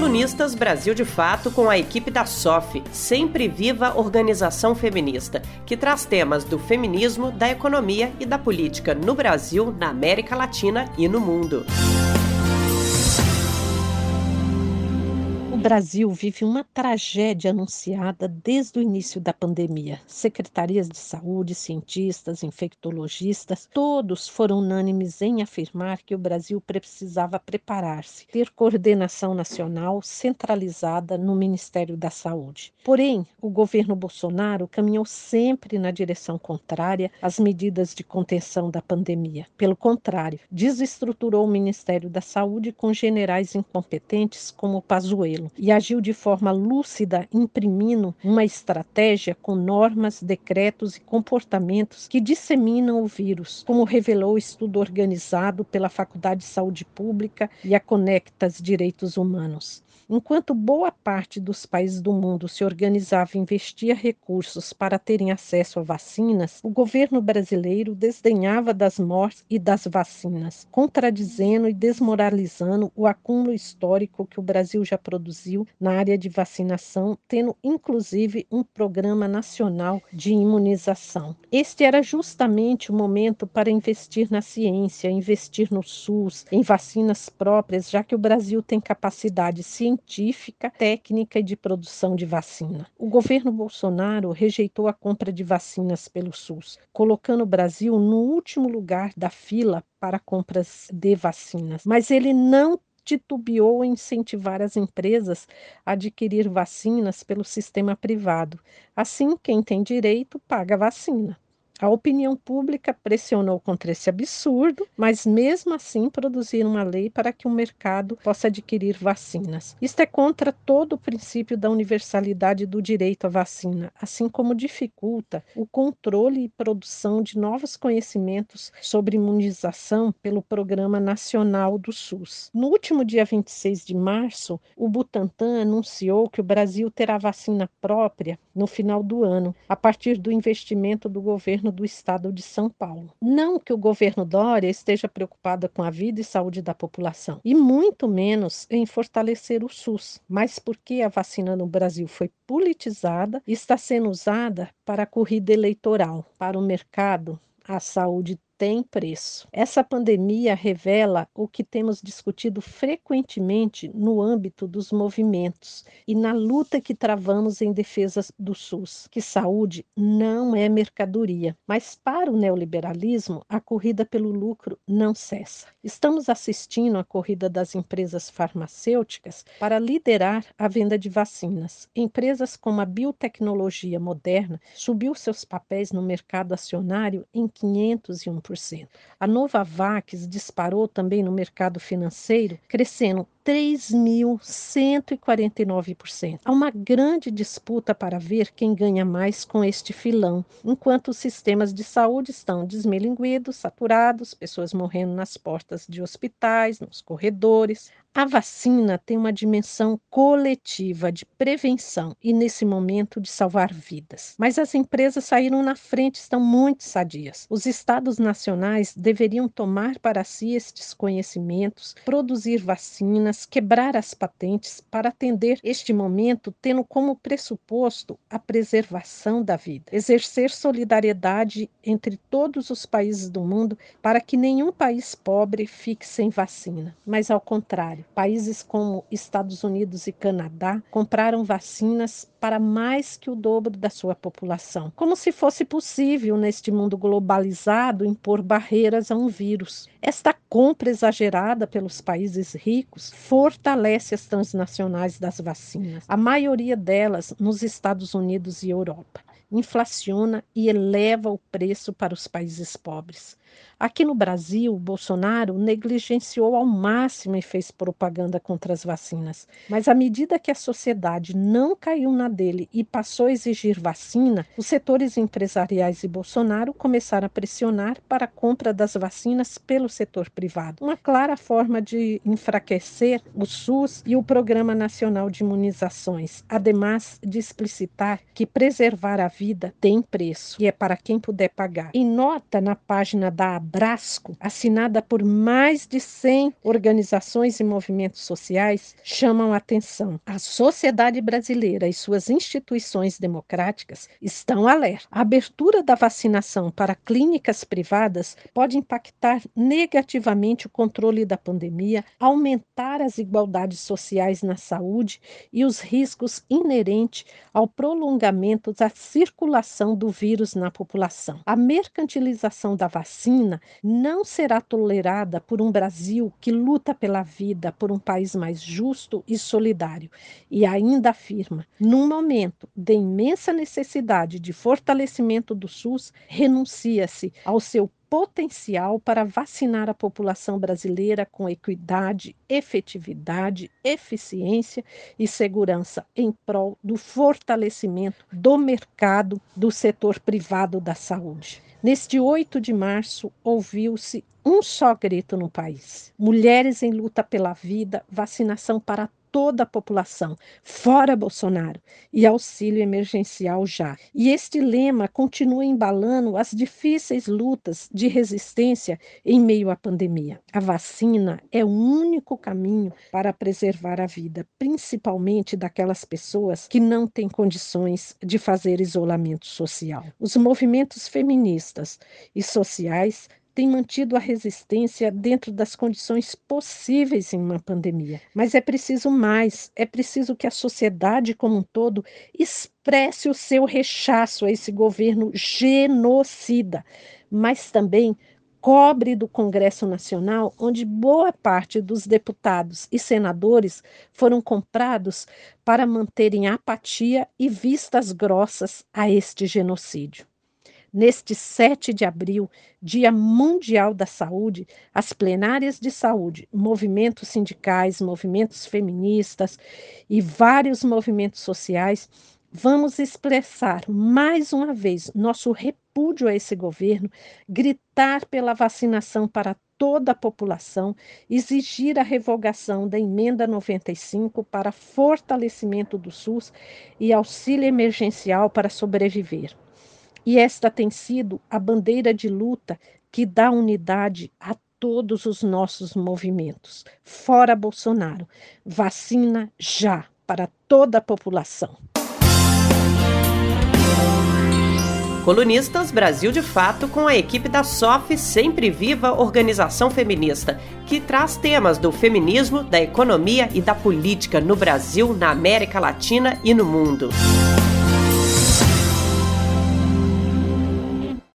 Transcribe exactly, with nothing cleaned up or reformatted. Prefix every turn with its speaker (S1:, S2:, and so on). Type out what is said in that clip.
S1: Colunistas Brasil de Fato com a equipe da S O F, Sempre Viva Organização Feminista, que traz temas do feminismo, da economia e da política no Brasil, na América Latina e no mundo.
S2: O Brasil vive uma tragédia anunciada desde o início da pandemia. Secretarias de saúde, cientistas, infectologistas, todos foram unânimes em afirmar que o Brasil precisava preparar-se, ter coordenação nacional centralizada no Ministério da Saúde. Porém, o governo Bolsonaro caminhou sempre na direção contrária às medidas de contenção da pandemia. Pelo contrário, desestruturou o Ministério da Saúde com generais incompetentes como Pazuello e agiu de forma lúcida, imprimindo uma estratégia com normas, decretos e comportamentos que disseminam o vírus, como revelou o estudo organizado pela Faculdade de Saúde Pública e a Conectas Direitos Humanos. Enquanto boa parte dos países do mundo se organizava e investia recursos para terem acesso a vacinas, o governo brasileiro desdenhava das mortes e das vacinas, contradizendo e desmoralizando o acúmulo histórico que o Brasil já produziu na área de vacinação, tendo inclusive um programa nacional de imunização. Este era justamente o momento para investir na ciência, investir no SUS, em vacinas próprias, já que o Brasil tem capacidade científica científica, técnica e de produção de vacina. O governo Bolsonaro rejeitou a compra de vacinas pelo SUS, colocando o Brasil no último lugar da fila para compras de vacinas. Mas ele não titubeou em incentivar as empresas a adquirir vacinas pelo sistema privado. Assim, quem tem direito paga a vacina. A opinião pública pressionou contra esse absurdo, mas mesmo assim produziram uma lei para que o mercado possa adquirir vacinas. Isto é contra todo o princípio da universalidade do direito à vacina, assim como dificulta o controle e produção de novos conhecimentos sobre imunização pelo Programa Nacional do SUS. No último dia vinte e seis de março, o Butantan anunciou que o Brasil terá vacina própria no final do ano, a partir do investimento do governo do estado de São Paulo. Não que o governo Dória esteja preocupado com a vida e saúde da população, e muito menos em fortalecer o SUS, mas porque a vacina no Brasil foi politizada e está sendo usada para a corrida eleitoral. Para o mercado, a saúde tem preço. Essa pandemia revela o que temos discutido frequentemente no âmbito dos movimentos e na luta que travamos em defesa do SUS, que saúde não é mercadoria, mas para o neoliberalismo, a corrida pelo lucro não cessa. Estamos assistindo à corrida das empresas farmacêuticas para liderar a venda de vacinas. Empresas como a Biotecnologia Moderna subiu seus papéis no mercado acionário em quinhentos e um por cento. A Novavax disparou também no mercado financeiro, crescendo três mil cento e quarenta e nove por cento. Há uma grande disputa para ver quem ganha mais com este filão, enquanto os sistemas de saúde estão desmilinguidos, saturados, pessoas morrendo nas portas de hospitais, nos corredores. A vacina tem uma dimensão coletiva de prevenção e, nesse momento, de salvar vidas. Mas as empresas saíram na frente, estão muito sadias. Os estados nacionais deveriam tomar para si estes conhecimentos, produzir vacinas, quebrar as patentes para atender este momento, tendo como pressuposto a preservação da vida. Exercer solidariedade entre todos os países do mundo para que nenhum país pobre fique sem vacina, mas ao contrário. Países como Estados Unidos e Canadá compraram vacinas para mais que o dobro da sua população, como se fosse possível, neste mundo globalizado, impor barreiras a um vírus. Esta compra exagerada pelos países ricos fortalece as transnacionais das vacinas, a maioria delas nos Estados Unidos e Europa. Inflaciona e eleva o preço para os países pobres. Aqui no Brasil, Bolsonaro negligenciou ao máximo e fez propaganda contra as vacinas. Mas à medida que a sociedade não caiu na dele e passou a exigir vacina, os setores empresariais e Bolsonaro começaram a pressionar para a compra das vacinas pelo setor privado. Uma clara forma de enfraquecer o SUS e o Programa Nacional de Imunizações, ademais de explicitar que preservar a vida tem preço e é para quem puder pagar. Em nota na página da da Abrasco, assinada por mais de cem organizações e movimentos sociais, chamam a atenção. A sociedade brasileira e suas instituições democráticas estão alerta. A abertura da vacinação para clínicas privadas pode impactar negativamente o controle da pandemia, aumentar as desigualdades sociais na saúde e os riscos inerentes ao prolongamento da circulação do vírus na população. A mercantilização da vacina não será tolerada por um Brasil que luta pela vida, por um país mais justo e solidário. E ainda afirma, num momento de imensa necessidade de fortalecimento do SUS, renuncia-se ao seu potencial para vacinar a população brasileira com equidade, efetividade, eficiência e segurança em prol do fortalecimento do mercado do setor privado da saúde. Neste oito de março, ouviu-se um só grito no país: mulheres em luta pela vida, vacinação para toda a população, fora Bolsonaro, e auxílio emergencial já. E este lema continua embalando as difíceis lutas de resistência em meio à pandemia. A vacina é o único caminho para preservar a vida, principalmente daquelas pessoas que não têm condições de fazer isolamento social. Os movimentos feministas e sociais tem mantido a resistência dentro das condições possíveis em uma pandemia. Mas é preciso mais, é preciso que a sociedade como um todo expresse o seu rechaço a esse governo genocida, mas também cobre do Congresso Nacional, onde boa parte dos deputados e senadores foram comprados para manterem apatia e vistas grossas a este genocídio. Neste sete de abril, Dia Mundial da Saúde, as plenárias de saúde, movimentos sindicais, movimentos feministas e vários movimentos sociais, vamos expressar mais uma vez nosso repúdio a esse governo, gritar pela vacinação para toda a população, exigir a revogação da emenda noventa e cinco para fortalecimento do SUS e auxílio emergencial para sobreviver. E esta tem sido a bandeira de luta que dá unidade a todos os nossos movimentos. Fora Bolsonaro, vacina já para toda a população.
S1: Colunistas Brasil de Fato com a equipe da S O F Sempre Viva Organização Feminista, que traz temas do feminismo, da economia e da política no Brasil, na América Latina e no mundo.